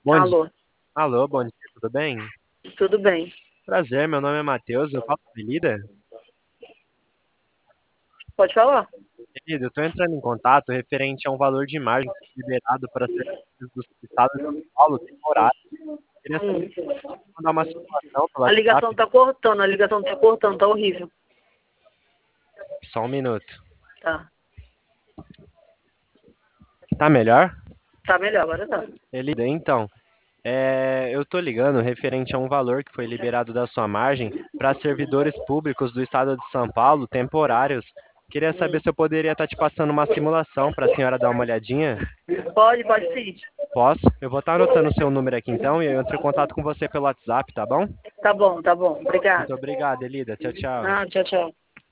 Bom dia. Alô, Alô, bom dia, tudo bem? tudo bem? Prazer, meu nome é Matheus, eu falo com a Elida. Pode falar? Elida, eu estou entrando em contato referente a um valor de margem que foi liberado para serviços do Estado de São Paulo temporário. Queria saber Hum. se você mandar uma simulação pelo A ligação WhatsApp. tá cortando, a ligação tá cortando, tá horrível. Só um minuto. Tá. Tá melhor? Tá melhor, agora tá. Elida, então, eu estou ligando referente a um valor que foi liberado da sua margem para servidores públicos do Estado de São Paulo temporários. Queria saber Hum. se eu poderia estar te passando uma simulação para a senhora dar uma olhadinha. Pode sim. Posso? Eu vou estar anotando o seu número aqui então e eu entro em contato com você pelo WhatsApp, tá bom? Tá bom, tá bom. Muito Obrigada. obrigado, Elida. Tchau, tchau. Ah, tchau, tchau.